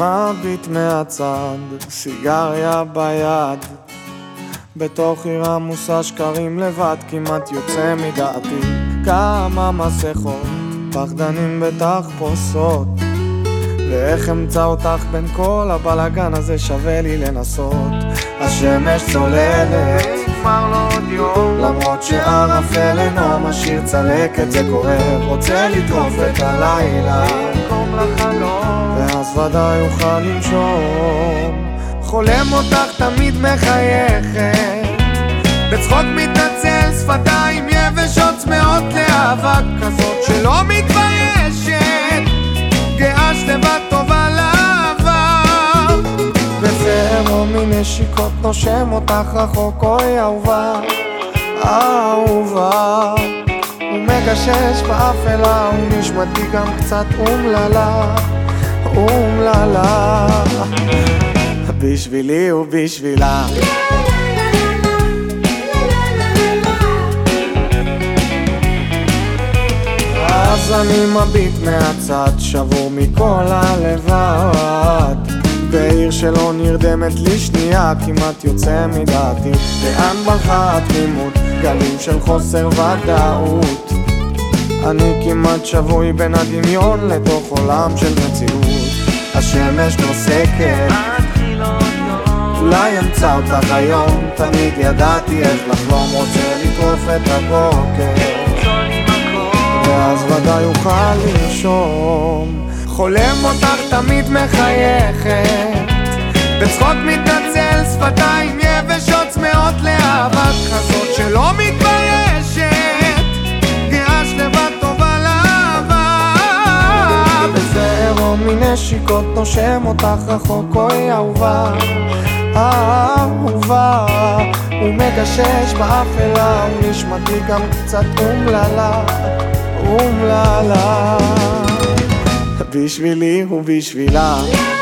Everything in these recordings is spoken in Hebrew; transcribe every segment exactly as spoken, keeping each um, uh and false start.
מביט מהצד, סיגריה ביד, בתוך עיר עמוסה שקרים לבד, כמעט יוצא מדעתי. כמה מסכות, פחדנים בתחפושות, ואיך אמצא אותך בין כל הבלגן הזה, שווה לי לנסות. השמש צוללת, נגמר לו עוד יום, למרות שערפל אינו משאיר צלקת, זה קורה, רוצה לטרוף את הלילה במקום לחלום, ואז ודאי יוכל לנשום. חולם אותך תמיד מחייכת, בצחוק מתנצל, שפתיים יבשות צמאות לאהבה כזאת שלא מתביישת, גאה שלווה טובה לאהבה. וזרם מנשיקות נושם אותך רחוק, אוי אהובה, אהובה. הוא מגשש באפלה, הוא נשמתי גם קצת אומללה, אומללה. בשבילי ובשבילה, אז אני מביט מהצד, שבור מכל הלבד, בעיר שלא נרדמת לי שנייה, כמעט יוצא מדעתי. לאן ברחה התמימות, גלים של חוסר ודאות, אני כמעט שבוי בין הדמיון לתוך עולם של מציאות. השמש נוסקת, אולי אמצא אותך היום, תמיד ידעתי איך לחלום, רוצה לטרוף את הבוקר, ואז ודאי יוכל לנשום. חולם אותך תמיד מחייכת, בצחוק מתנצל, שפתיים יבשות צמאות לאהבה כזאת שלא מתביישת, גאה שלווה טובה לאהבה. בזרם מנשיקות נושם אותך רחוק, אוי אהובה, אהובה. הוא מגשש באפלה, הוא נשמתי גם קצת אומללה, אומללה. בשבילי ובשבילה,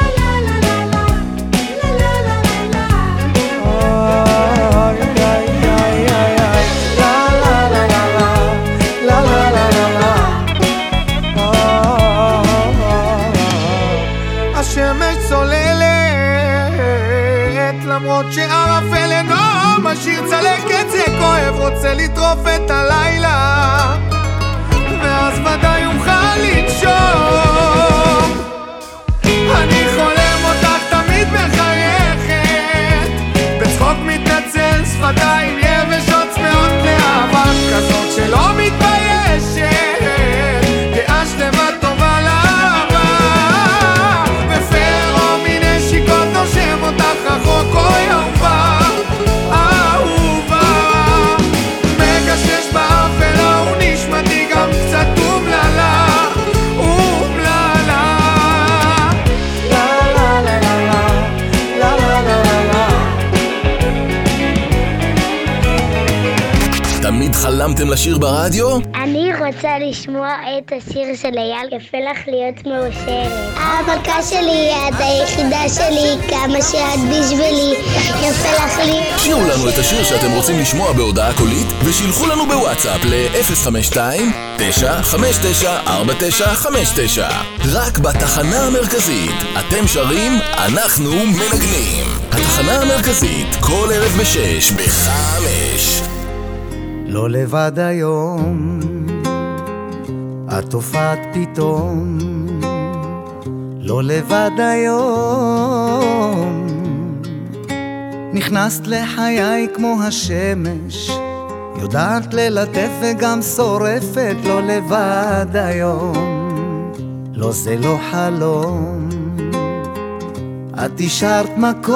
השמש צוללת, למרות שערפל אינו משאיר צלקת, זה כואב, רוצה לטרוף את הלילה, ואז ודאי יוכל לנשום. אני חולם אותך תמיד מחייכת, בצחוק מתנצל, שפתיים יבשות צמאות לאהבה כזאת שלא מתביישת, גאה שלווה טובה לאהבה. בפרו מנשיקות נושם אותך רחוק, אוי אהובה, אהובה. מגשש באפלה, הוא נשמתי גם קצת אומללה, אומללה. לה לה לה לה לה לה לה לה. תמיד חלמתם לשיר ברדיו? אני רוצה לשמוע את השיר של אייל, יפה לך להיות מאושרת. המלכה שלי, את היחידה שלי, כמה שאת בשבילי, יפה לך לי. שירו לנו את השיר שאתם רוצים לשמוע בהודעה קולית, ושילחו לנו בוואטסאפ ל-אפס חמש שתיים תשע חמש תשע ארבע תשע חמש תשע. רק בתחנה המרכזית אתם שרים, אנחנו מנגנים. התחנה המרכזית, כל ערב בשש בחמש. לא לבד היום, את הופעת פתאום, לא לבד היום, נכנסת לחיי כמו השמש, יודעת ללטף וגם שורפת. לא לבד היום, לא זה לא חלום, את השארת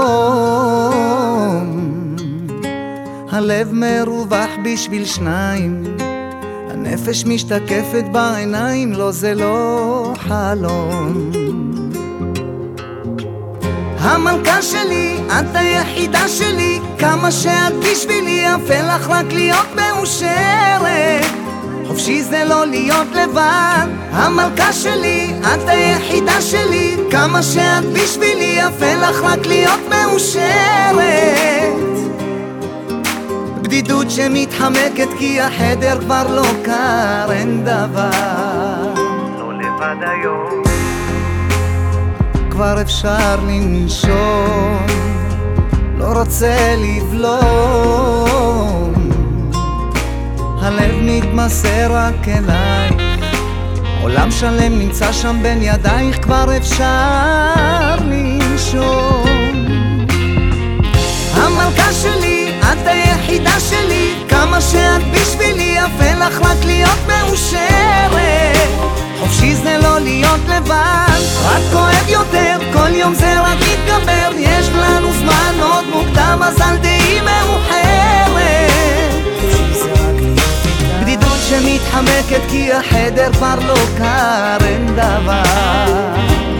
מקום, הלב מרווח בשביל שניים, הנפש משתקפת בעיניים. לא זה לא חלום. המלכה שלי, את היחידה שלי, כמה שאת בשבילי, יפה לך רק להיות מאושרת, חופשי זה לא להיות לבד. המלכה שלי, את היחידה שלי, כמה שאת בשבילי, יפה לך רק להיות מאושרת. בדידות שמתחמקת כי החדר כבר לא קר, אין דבר. לא לבד היום, כבר אפשר לנשום, לא רוצה לבלום, הלב מתמסר רק אלייך, עולם שלם נמצא שם בין ידייך, כבר אפשר לנשום. המלכה שלי, את היחידה שלי, כמה שאת בשבילי, יפה לך רק להיות מאושרת. חופשי זה לא להיות לבד, רק כואב יותר, כל יום זה רק מתגבר. יש לנו זמן עוד מוקדם, אז אל תהי מאוחרת. בדידות שמתחמקת כי החדר כבר לא קר, אין דבר.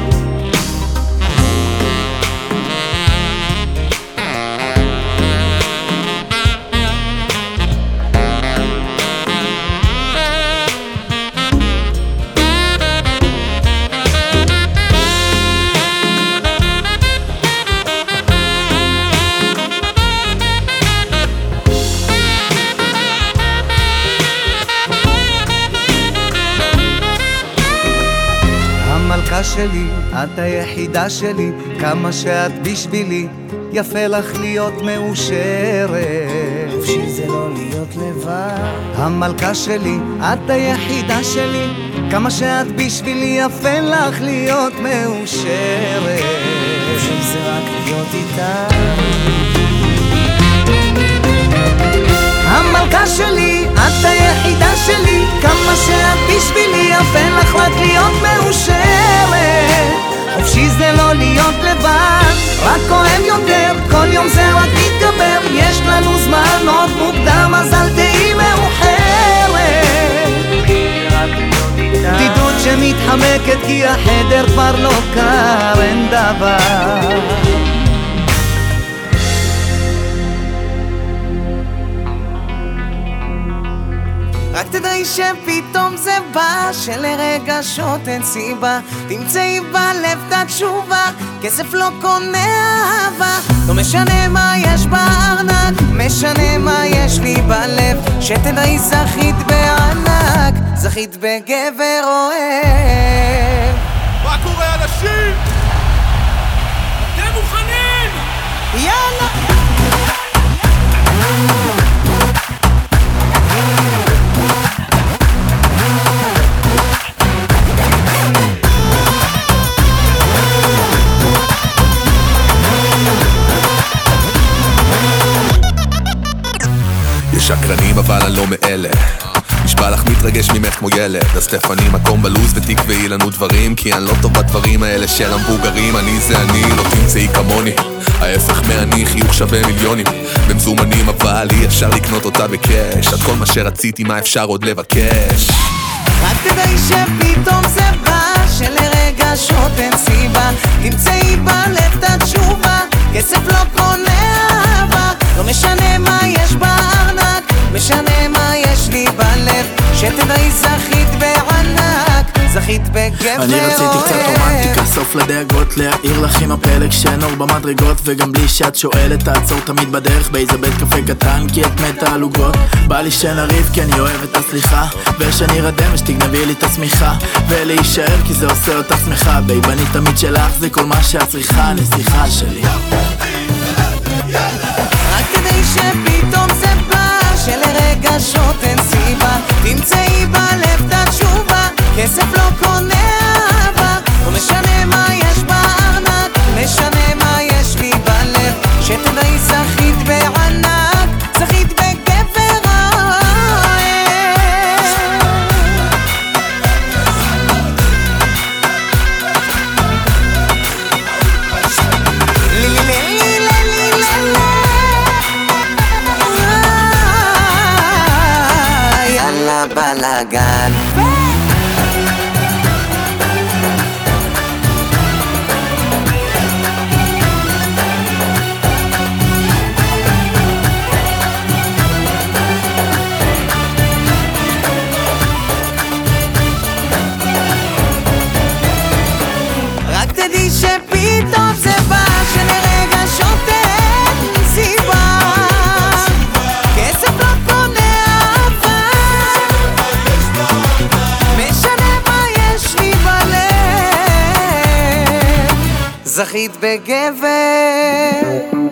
המלכה שלי, את היחידה שלי, כמה שאת בשבילי, יפה לך להיות מאושרת. חופשי זה לא להיות לבד. המלכה שלי, את היחידה שלי, כמה שאת בשבילי, יפה לך להיות מאושרת. חופשי זה רק להיות איתה. המלכה שלי, את היחידה שלי, כמה שאת בשבילי, יפה לך רק להיות מאושרת. חופשי זה לא להיות לבד, רק כואב יותר, כל יום זה רק מתגבר. יש לנו זמן עוד מוקדם, אז אל תהי מאוחרת. בדידות שמתחמקת כי החדר כבר לא קר, אין דבר. רק תדעי שפתאום זה בא, שלרגשות אין סיבה, תמצאי בלב את התשובה, כסף לא קונה אהבה. לא משנה מה יש בארנק, משנה מה יש לי בלב, שתדעי זכית בענק, זכית בגבר אוהב. מה קורה אנשים? אתם מוכנים? יאללה! יש שקרנים אבל אני לא מאלה, נשבע לך מתרגש ממך כמו ילד. אז תפני מקום בלוז ותקבעי לנו דברים, כי אני לא טוב בדברים האלה של המבוגרים. אני זה אני, לא תמצאי כמוני, ההפך מאני, חיוך שווה מיליונים במזומנים, אבל אי אפשר לקנות אותה בקש. את כל מה שרציתי, מה אפשר עוד לבקש? רק תדעי שפתאום זה בא, שלרגשות אין סיבה, תמצאי בלב את התשובה, כסף לא קונה אהבה. לא משנה מה יש בארנק, משנה מה יש לי בלב, שתדעי זכית בענק, זכית בגבר אוהב. אני רציתי קצת רומנטיקה, סוף לדאגות, להעיר לך עם הפלג שאין אור במדרגות, וגם בלי שאת שואלת תעצור תמיד בדרך באיזה בית קפה קטן, כי את מתה על עוגות. בא לי שנריב כי אני אוהב את הסליחה, ושאני רדם ושתגנבי לי את השמיכה, ולהישאר כי זה עושה אותך שמחה. בייב אני תמיד שלך, זה כל מה שאת צריכה, נסיכה שלי. רק כדי שפתאום זה בא, שלרגשות אין סיבה, תמצאי בלב את התשובה, כסף לא קונה אהבה. לא משנה מה יש בארנק, משנה מה יש לי בלב, שתדעי זכית בענק, זכית בגבר אוהב. לי לי לי בלגן. רק תדעי שפתאום זה בא, שלרגשות אין סיבה, כסף לא קונה אהבה. זכית בגבר.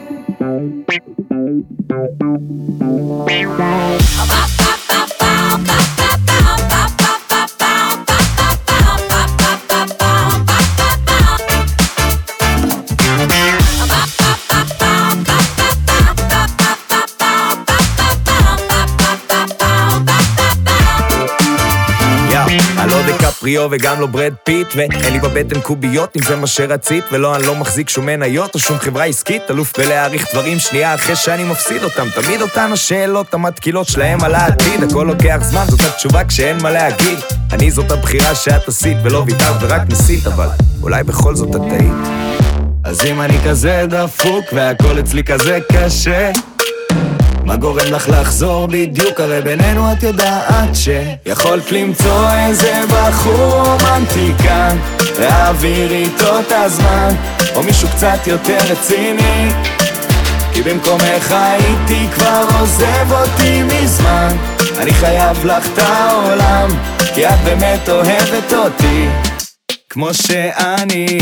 פריו וגם לא ברד פיט, ואין לי בבטן קוביות אם זה מה שרצית, ולא, אני לא מחזיק שום מניות או שום חברה עסקית, אלוף בלהעריך דברים שנייה אחרי שאני מפסיד אותם, תמיד אותן השאלות המתקילות שלהם על העתיד, הכל לוקח זמן, זאת התשובה כשאין מה להגיד, אני זאת הבחירה שאת עשית ולא ויתרת ורק ניסית, אבל אולי בכל זאת את טעית. אז אם אני כזה דפוק והכל אצלי כזה קשה, מה גורם לך לחזור בדיוק? הרי בינינו את יודעת שיכולת למצוא איזה בחור רומנטי כאן, להעביר איתו את הזמן, או מישהו קצת יותר רציני, כי במקומך הייתי כבר עוזב אותי מזמן. אני חייב לך את העולם, כי את באמת אוהבת אותי כמו שאני.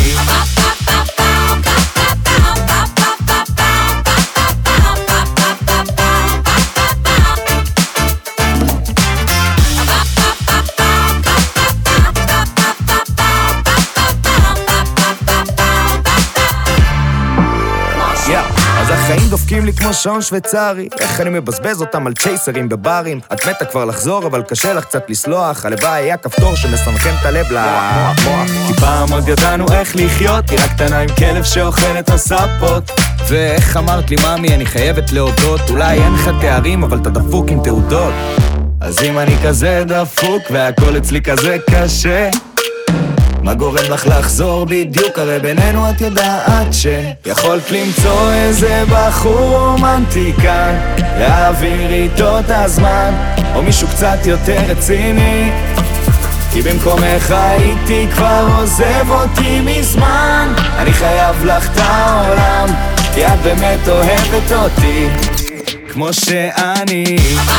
החיים דופקים לי כמו שעון שוויצרי, איך אני מבזבז אותם על צ'ייסרים בברים. את מתה כבר לחזור אבל קשה לך קצת לסלוח, הלוואי היה כפתור שמסנכן את הלב למוח. כי פעם עוד ידענו איך לחיות, היא רק קטנה עם כלב שאוכל את הספות. ואיך אמרת לי ממי אני חייבת להודות, אולי אין לך תארים אבל אתה דפוק עם תעודות. אז אם אני כזה דפוק והכל אצלי כזה קשה, מה גורם לך לחזור בדיוק? הרי בינינו את יודעת שיכולת למצוא איזה בחור רומנטי כאן, להעביר איתו את הזמן, או מישהו קצת יותר רציני, כי במקומך הייתי כבר עוזב אותי מזמן. אני חייב לך את העולם, כי את באמת אוהבת אותי כמו שאני.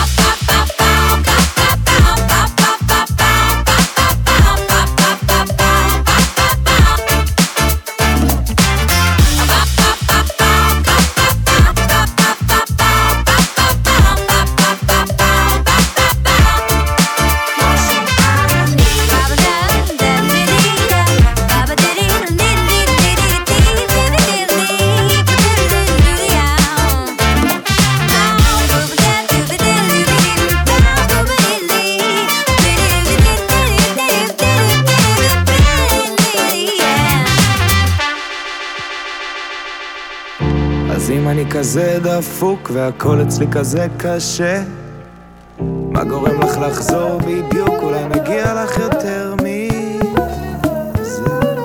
אז אם אני כזה דפוק והכל אצלי כזה קשה, מה גורם לך לחזור בדיוק? אולי מגיע לך יותר מזה.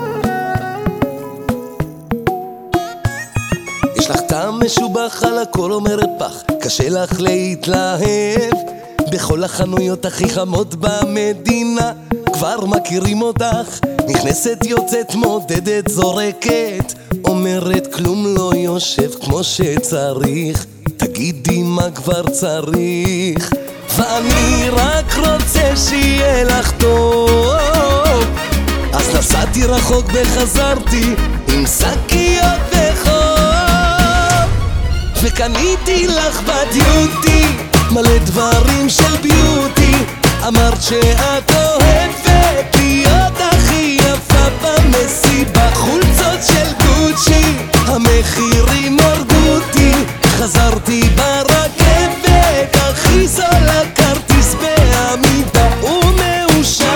יש לך טעם משובח על הכל אומרת פח, קשה לך להתלהב, בכל החנויות הכי חמות במדינה כבר מכירים אותך, נכנסת יוצאת מודדת זורקת, אומרת כלום לא יושב כמו שצריך, תגידי מה כבר צריך, ואני רק רוצה שיהיה לך טוב. אז נסעתי רחוק וחזרתי עם שקיות וחוב, וקניתי לך בדיוטי מלא דברים של ביוטי, אמרת שאת אוהבת להיות הכי יפה במסיבה, חולצות של גוצ'י המחירים הרגו אותי, חזרתי ברכבת הכי זול הכרטיס בעמידה ומאושר,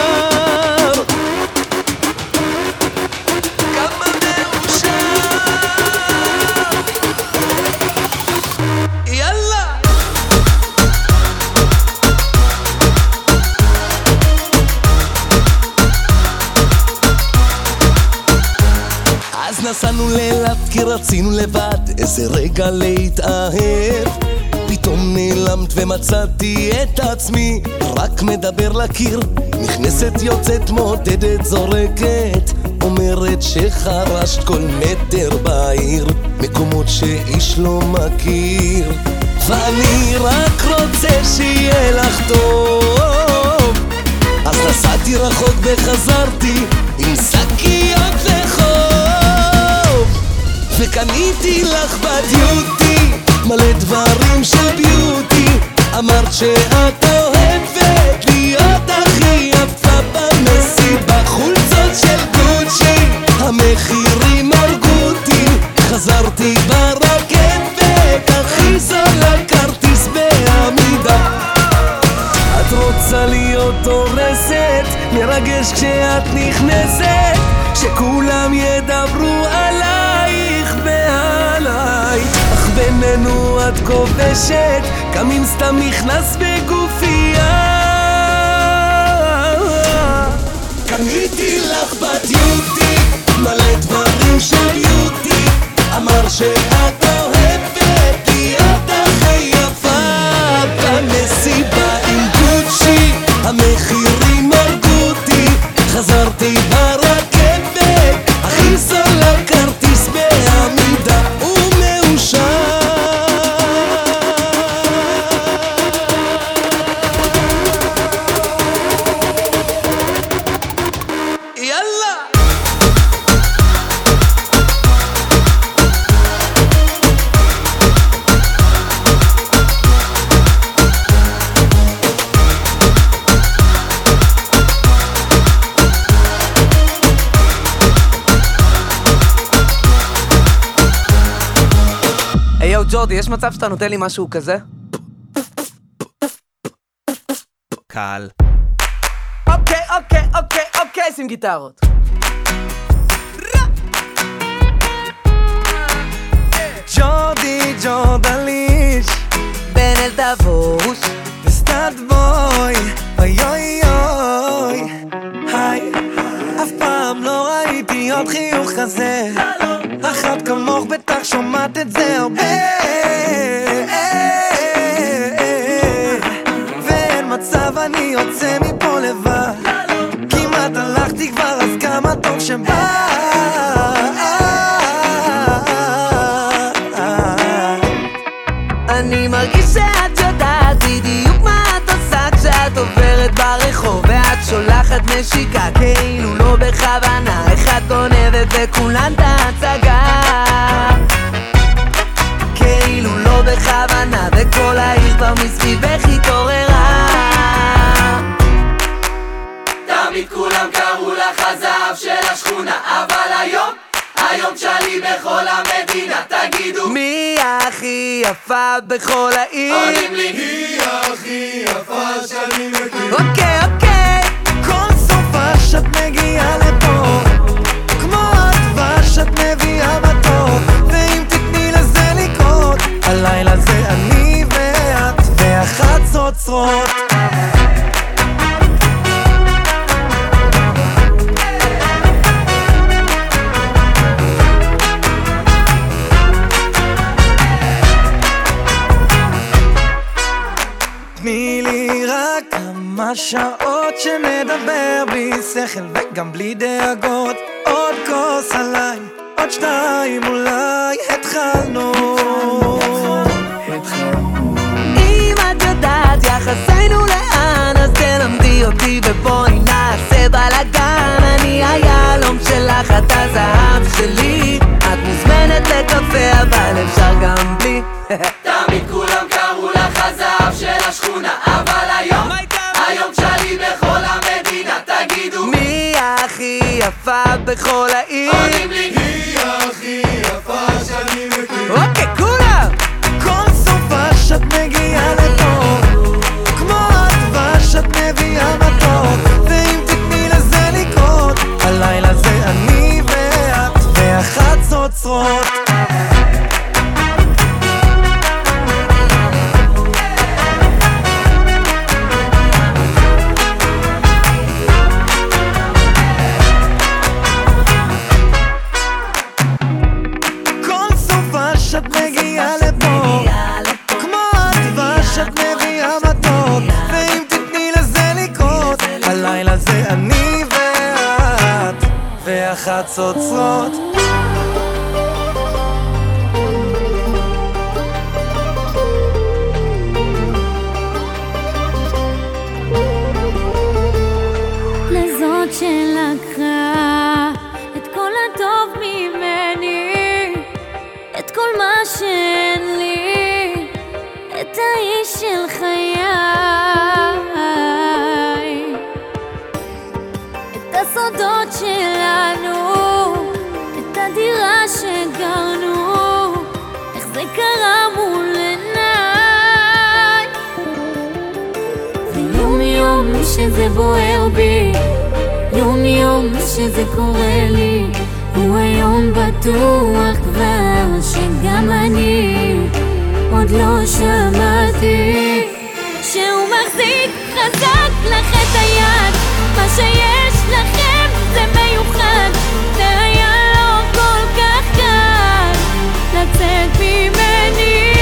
כמה מאושר, יאללה. אז נסענו לאילת כי רצינו לבד איזה רגע להתאהב, פתאום נעלמת ומצאתי את עצמי רק מדבר לקיר, נכנסת יוצאת מודדת זורקת, אומרת שחרשת כל מטר בעיר, מקומות שאיש לא מכיר, ואני רק רוצה שיהיה לך טוב. אז נסעתי רחוק וחזרתי עם שקיות וחוב, קניתי לך בדיוטי מלא דברים של ביוטי אמרת שאת אוהבת להיות הכי יפה במסיבה חולצות של גוצ'י המחירים הרגו אותי חזרתי ברכבת הכי זול הכרטיס בעמידה את רוצה להיות הורסת מרגש כשאת נכנסת שכולם ידברו עלייך ועליי אך בינינו את כובשת גם אם סתם נכנס בגופייה קניתי לך בדיוטי מלא דברים של ביוטי אמר שאת אוהבת להיות הכי יפה במסיבה עם גוצ'י המחירים הרגו אותי חזרתי ברכבת הכי זול הכרטיס בעמידה ומאושר יאללה יואו ג'ורדי, יש מצב שאתה נותן לי משהו כזה? קל. אוקיי, אוקיי, אוקיי, אוקיי, שים גיטרות. ג'ורדי ג'ורדליש בן אל תבוש וסטאד בוי אוי אוי אוי היי אף פעם לא ראיתי עוד חיוך כזה אחת כמוך בטח שומעת את זה הרבה ואין מצב אני יוצא מפה לבד כמעט הלכתי כבר אז כמה טוב שבא אני מרגיש שאת יודעת בדיוק מה את עושה כשאת עוברת ברחוב ואת שולחת נשיקה כאילו לא בכוונה אחד גונבת וכולן את ההצגה כאילו לא בכוונה וכל העיר כבר מסביבך התעוררה תמיד כולם קראו לך הזהב של השכונה אבל היום היום תשאלי בכל המדינה תגידו מי הכי יפה בכל העיר? עונים לי היא הכי יפה שאני מכיר אוקיי אוקיי כל סופה שאת מגיעה לפה כמו הדבש שאת מביאה בטוב ואם תתני לזה לקרות הלילה זה אני ואת ואחת צוצרות תני לי רק כמה שעות שנדבר בלי שכל וגם בלי דאגות עוד כוס עליי, עוד שתיים אולי התחלנו אם את יודעת יחסינו לאן אז תלמדי אותי ובואי נעשה בלגן אני היהלום שלך את הזהב שלי את מוזמנת לקפה אבל אפשר גם בלי תמיד כולם קראו לך הזהב של השכונה אבל היום, היום תשאלי בכל המדינה תגידו מי הכי יפה בכל העיר? עונים לי היא הכי יפה שאני מכיר אוקיי כולם כל סופה שאת מגיעה לפה כמו הדבש שאת מביאה מתוק ואם תתני לזה לקרות הלילה זה אני ואת ואחת צוצרות שאת מגיעה לפה כמו הדבש שאת מביאה מתוק ואם תתני לזה לקרות הלילה זה אני ואת ואחת צוצרות לזאת שלקחה את כל הטוב ממני כל מה שאין לי, את האיש של חיי, את הסודות שלנו, את הדירה שגרנו, איך זה קרה מול עיניי. ויום יום שזה בוער בי, יום יום שזה קורה לי, הוא היום בטוח כבר שגם אני עוד לא שמעתי שהוא מחזיק חזק לך את היד. מה שיש לכם זה מיוחד, זה היה לא כל כך קל לצאת ממני,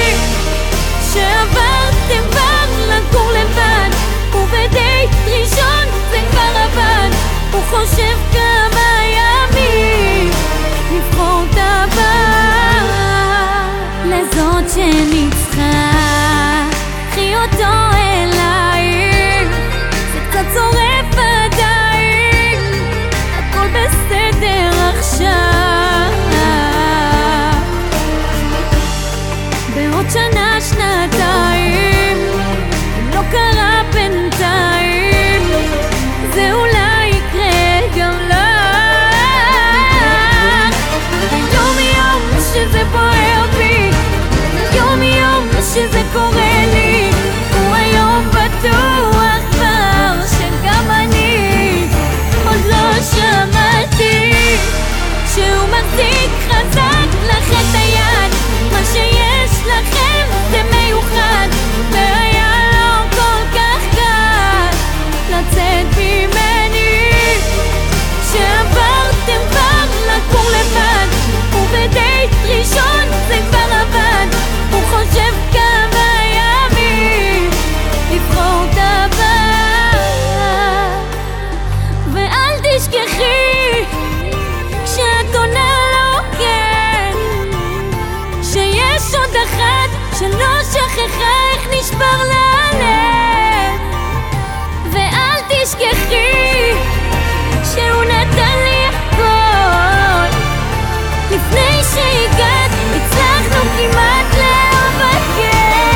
שעברתם כבר לגור לבד, ובדייט ראשון זה כבר עבד. הוא חושב כמה ימים לבחור את הבא, לזאת שניצחה, קחי אותו אלייך, זה קצת צורף עדיין, הכל בסדר עכשיו. בעוד שנה שנתיים, אם לא קרה בינתיים, זה אולי יקרה גם לך. יום יום שזה בוער בי, יום יום שזה קורה לי, הוא היום בטוח כבר שגם אני עוד לא שמעתי שהוא מחזיק חזק לך את היד. מה שיש לכם זה מיוחד, והיה לא כל כך קל לצאת ממני, שעברתם כבר לגור לבד, ובדייט ראשון זה כבר עבד. הוא חושב כמה ימים לבחור את הבא, ואל תשכחי כשאת עונה לו כן, שיש עוד אחת שלא שכחה איך נשבר לה הלב. ואל תשכחי שהוא נתן לי הכל, לפני שהגעת הצלחנו כמעט להיפגש.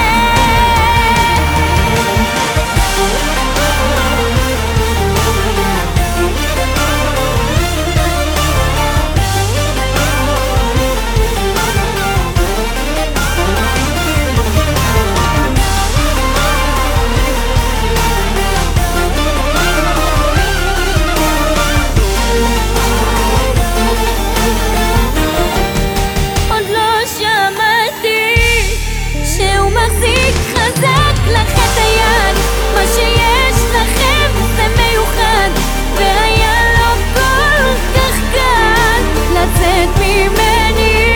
עוד לא שמעתי שהוא מחזיק חזק לך את היד. מה שיש לכם זה מיוחד, והיה לו כל כך קל לצאת ממני,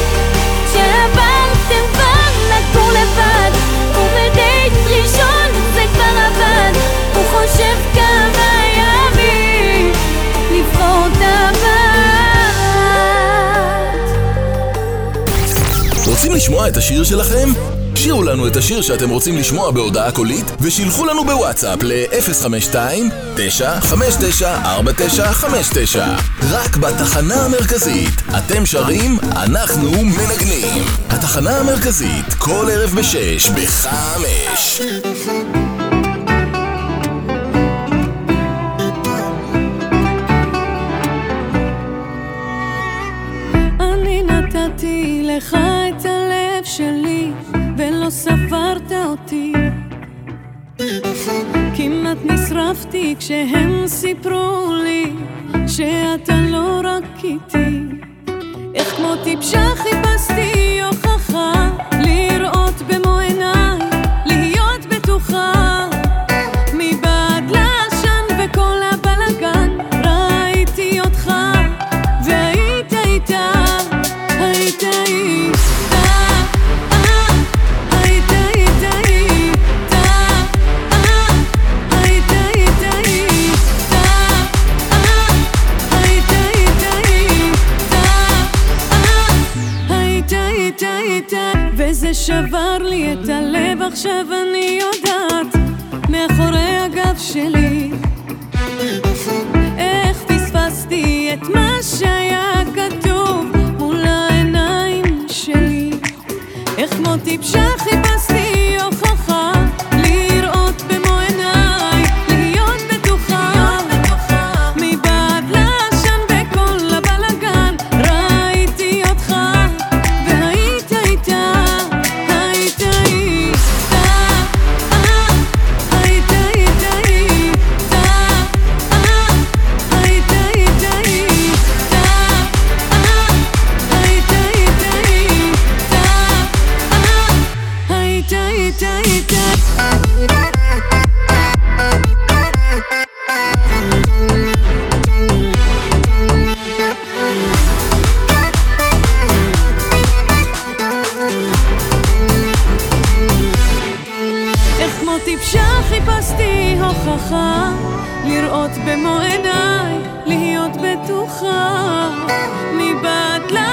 שעברתם כבר לגור לבד, ובדייט ראשון זה כבר עבד. הוא חושב כמה ימים לבחור את הבת. רוצים לשמוע את השיר שלכם? שירו לנו את השיר שאתם רוצים לשמוע בהודעה קולית ושילחו לנו בוואטסאפ ל-אפס חמש שתיים תשע חמש תשע ארבע תשע חמש תשע. רק בתחנה המרכזית. אתם שרים, אנחנו מנגנים. התחנה המרכזית, כל ערב בשש בחמש. אני נתתי לך את הלב שלי ולא ספרת אותי, כמעט נשרפתי כשהם סיפרו לי שאתה לא רק איתי. איך כמו טיפשה חיפשתי הוכחה, לראות במו עיניי, להיות בטוחה, מבעד לעשן וכל הבלגן ראיתי אותך, והיית איתה, היית איתה, היית איתה, היית איתה, היית איתה, היית איתה, וזה שבר לי את הלב. עכשיו אני יודעת מאחורי הגב שלי איך פספסתי את מה שהיה כתוב מול העיניים שלי. כמו טיפשה חיפשתי הוכחה לראות במו עיניי, להיות בטוחה מבעד לעשן בכל הבלגן ראיתי אותך והיית איתה, היית איתה, היית איתה, היית איתה, היית איתה, היית איך כמו טיפשה חיפשתי הוכחה לראות במו עיניי, להיות בטוחה מבעד לה